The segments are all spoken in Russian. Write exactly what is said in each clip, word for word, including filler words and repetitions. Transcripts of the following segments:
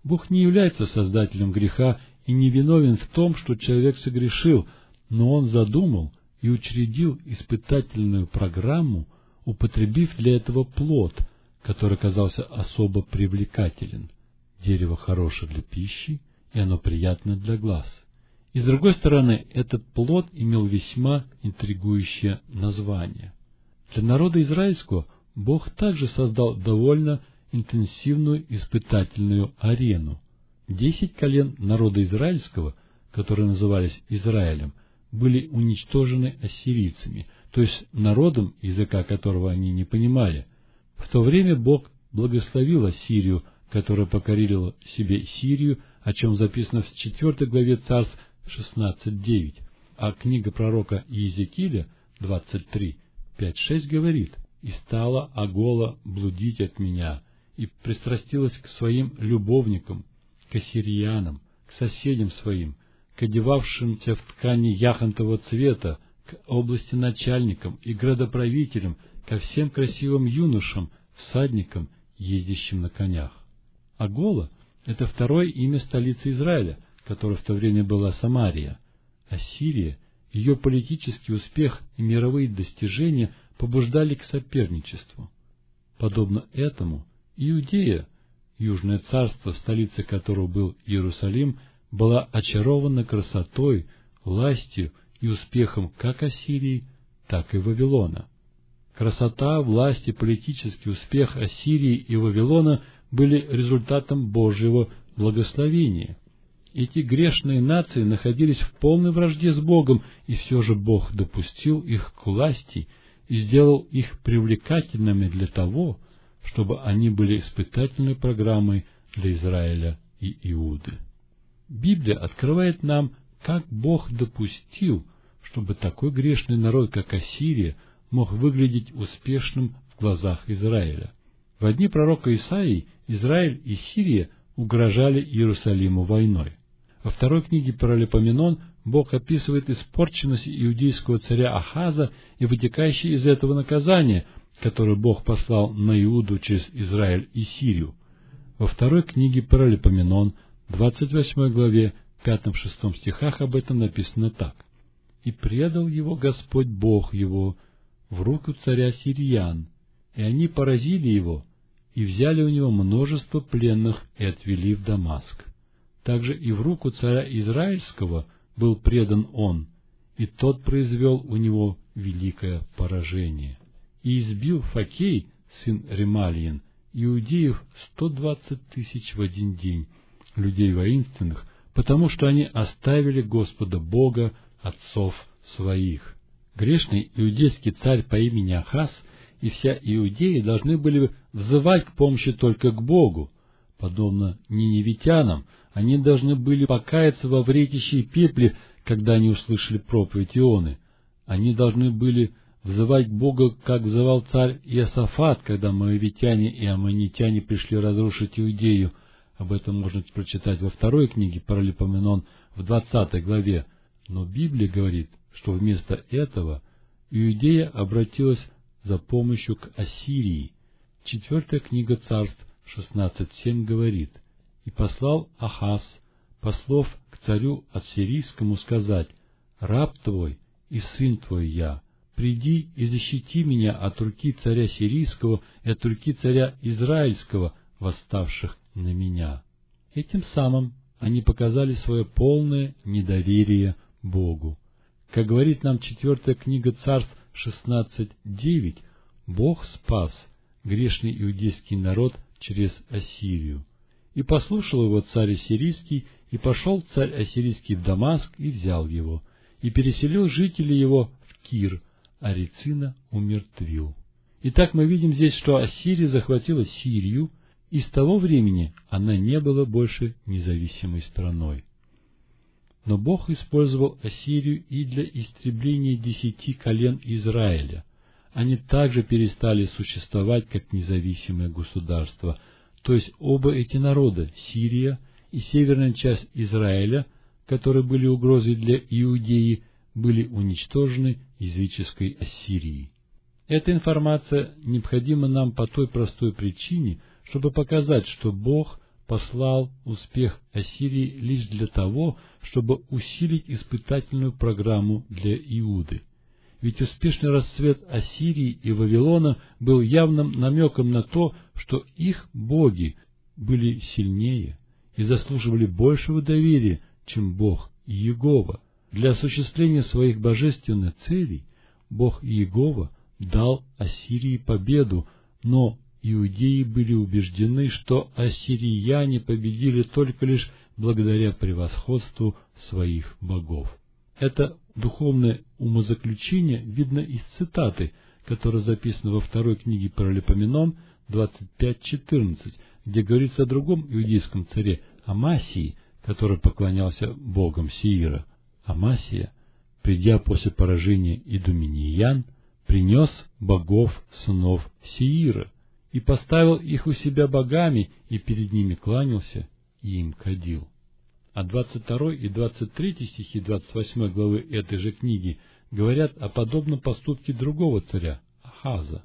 Бог не является создателем греха и не виновен в том, что человек согрешил, но Он задумал и учредил испытательную программу, употребив для этого плод, который казался особо привлекателен. Дерево хорошее для пищи, и оно приятно для глаз. И с другой стороны, этот плод имел весьма интригующее название. Для народа израильского Бог также создал довольно интенсивную испытательную арену. Десять колен народа израильского, которые назывались Израилем, были уничтожены ассирийцами, то есть народом, языка которого они не понимали. В то время Бог благословил Ассирию, которая покорила себе Сирию, о чем записано в четвёртой главе Царств шестнадцать девять, а книга пророка Иезекииля двадцать три пять шесть говорит: «И стала Агола блудить от меня, и пристрастилась к своим любовникам, к ассириянам, к соседям своим, к одевавшимся в ткани яхонтового цвета, к области начальникам и градоправителям, ко всем красивым юношам, всадникам, ездящим на конях». Агола — это второе имя столицы Израиля, которая в то время была Самария. Ассирия, ее политический успех и мировые достижения побуждали к соперничеству. Подобно этому, Иудея, Южное царство, столицей которого был Иерусалим, была очарована красотой, властью и успехом как Ассирии, так и Вавилона. Красота, власть и политический успех Ассирии и Вавилона были результатом Божьего благословения. Эти грешные нации находились в полной вражде с Богом, и все же Бог допустил их к власти и сделал их привлекательными для того, чтобы они были испытательной программой для Израиля и Иуды. Библия открывает нам, как Бог допустил, чтобы такой грешный народ, как Ассирия, мог выглядеть успешным в глазах Израиля. В дни пророка Исаии Израиль и Сирия угрожали Иерусалиму войной. Во второй книге Паралипоменон Бог описывает испорченность иудейского царя Ахаза и вытекающее из этого наказание, которое Бог послал на Иуду через Израиль и Сирию. Во второй книге Паралипоменон, двадцать восьмой главе, пятом-шестом стихах об этом написано так: «И предал его Господь Бог его в руку царя сириян, и они поразили его, и взяли у него множество пленных и отвели в Дамаск. Также и в руку царя Израильского был предан он, и тот произвел у него великое поражение. И избил Факей, сын Ремалиин, иудеев сто двадцать тысяч в один день, людей воинственных, потому что они оставили Господа Бога отцов своих». Грешный иудейский царь по имени Ахаз и вся Иудея должны были взывать к помощи только к Богу. Подобно ниневитянам, они должны были покаяться во вретище и пепле, когда они услышали проповедь Ионы. Они должны были взывать к Богу, как взывал царь Иосафат, когда моавитяне и аммонитяне пришли разрушить Иудею. Об этом можно прочитать во второй книге Паралипоменон в двадцатой главе. Но Библия говорит, что вместо этого Иудея обратилась за помощью к Ассирии. Четвертая книга Царств шестнадцать семь говорит: «И послал Ахаз послов к царю ассирийскому сказать: раб твой и сын твой я, приди и защити меня от руки царя сирийского и от руки царя израильского, восставших на меня». Этим самым они показали свое полное недоверие Богу. Как говорит нам четвертая книга Царств шестнадцать девять, Бог спас грешный иудейский народ через Ассирию. «И послушал его царь ассирийский, и пошел царь ассирийский в Дамаск и взял его, и переселил жителей его в Кир, а Рецина умертвил». Итак, мы видим здесь, что Ассирия захватила Сирию, и с того времени она не была больше независимой страной. Но Бог использовал Ассирию и для истребления десяти колен Израиля. Они также перестали существовать как независимое государство, то есть оба эти народа, Сирия и северная часть Израиля, которые были угрозой для Иудеи, были уничтожены языческой Ассирией. Эта информация необходима нам по той простой причине, чтобы показать, что Бог послал успех Ассирии лишь для того, чтобы усилить испытательную программу для Иуды. Ведь успешный расцвет Ассирии и Вавилона был явным намеком на то, что их боги были сильнее и заслуживали большего доверия, чем Бог Иегова. Для осуществления своих божественных целей Бог Иегова дал Ассирии победу, но иудеи были убеждены, что ассирияне победили только лишь благодаря превосходству своих богов. Это духовное умозаключение видно из цитаты, которая записана во второй книге Паралипоменон двадцать пять четырнадцать, где говорится о другом иудейском царе Амасии, который поклонялся богам Сеира. Амасия, придя после поражения идуменеян, принес богов сынов Сеира и поставил их у себя богами, и перед ними кланялся и им кадил. А двадцать второй и двадцать третий стихи двадцать восьмой главы этой же книги говорят о подобном поступке другого царя, Ахаза.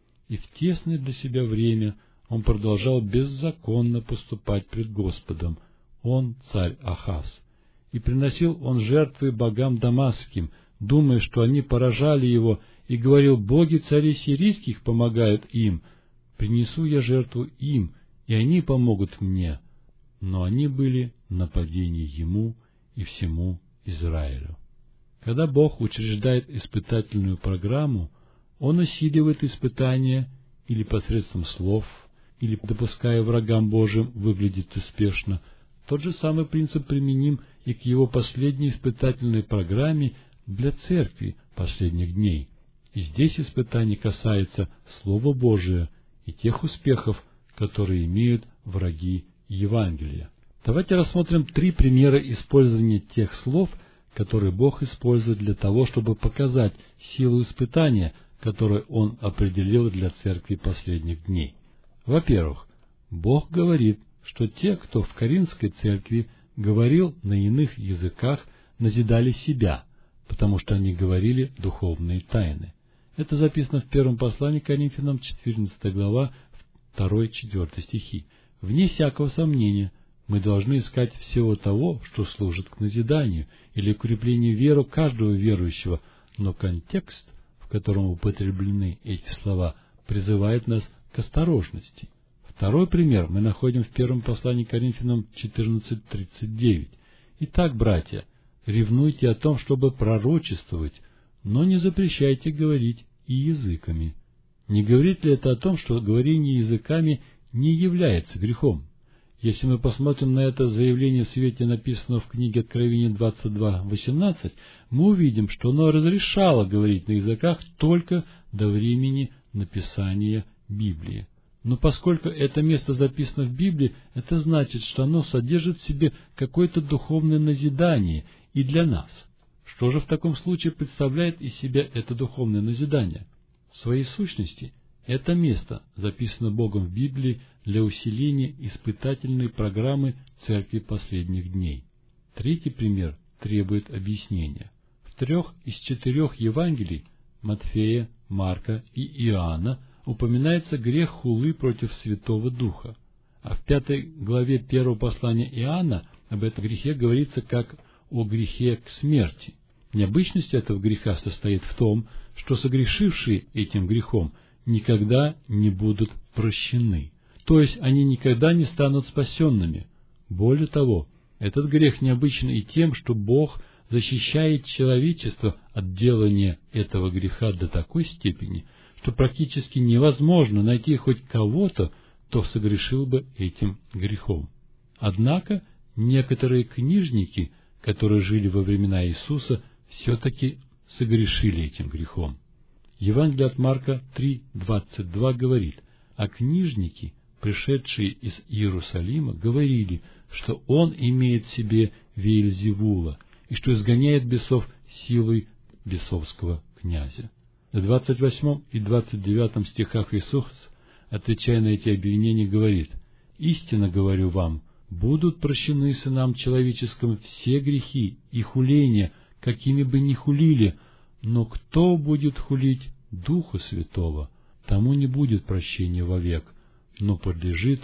И в тесное для себя время он продолжал беззаконно поступать пред Господом, он, царь Ахаз. И приносил он жертвы богам дамасским, думая, что они поражали его, и говорил: боги царей сирийских помогают им, принесу я жертву им, и они помогут мне. Но они были нападение ему и всему Израилю. Когда Бог учреждает испытательную программу, Он усиливает испытания или посредством слов, или допуская врагам Божьим выглядеть успешно. Тот же самый принцип применим и к Его последней испытательной программе для церкви последних дней. И здесь испытание касается Слова Божия и тех успехов, которые имеют враги Евангелия. Давайте рассмотрим три примера использования тех слов, которые Бог использует для того, чтобы показать силу испытания, которое Он определил для церкви последних дней. Во-первых, Бог говорит, что те, кто в Коринфской церкви говорил на иных языках, назидали себя, потому что они говорили духовные тайны. Это записано в первом послании к Коринфянам, четырнадцатая глава, второй-четвертый стихи. Вне всякого сомнения, мы должны искать всего того, что служит к назиданию или укреплению веры каждого верующего, но контекст, в котором употреблены эти слова, призывает нас к осторожности. Второй пример мы находим в первом послании к Коринфянам четырнадцать тридцать девять. Итак, братья, ревнуйте о том, чтобы пророчествовать, но не запрещайте говорить и языками. Не говорит ли это о том, что говорение языками не является грехом? Если мы посмотрим на это заявление в свете написанного в книге Откровения двадцать два восемнадцать, мы увидим, что оно разрешало говорить на языках только до времени написания Библии. Но поскольку это место записано в Библии, это значит, что оно содержит в себе какое-то духовное назидание и для нас. Что же в таком случае представляет из себя это духовное назидание? В своей сущности, это место записано Богом в Библии для усиления испытательной программы Церкви последних дней. Третий пример требует объяснения. В трех из четырех Евангелий Матфея, Марка и Иоанна упоминается грех хулы против Святого Духа, а в пятой главе первого послания Иоанна об этом грехе говорится как о грехе к смерти. Необычность этого греха состоит в том, что согрешившие этим грехом никогда не будут прощены, то есть они никогда не станут спасенными. Более того, этот грех необычен и тем, что Бог защищает человечество от делания этого греха до такой степени, что практически невозможно найти хоть кого-то, кто согрешил бы этим грехом. Однако некоторые книжники, которые жили во времена Иисуса, все-таки согрешили этим грехом. Евангелие от Марка три двадцать два говорит: «А книжники, пришедшие из Иерусалима, говорили, что он имеет в себе Веельзевула и что изгоняет бесов силой бесовского князя». В двадцать восьмом и двадцать девятом стихах Иисус, отвечая на эти обвинения, говорит: «Истинно говорю вам, будут прощены сынам человеческим все грехи и хуления, какими бы ни хулили, но кто будет хулить Духа Святого, тому не будет прощения вовек, но подлежит он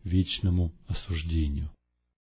вечному осуждению.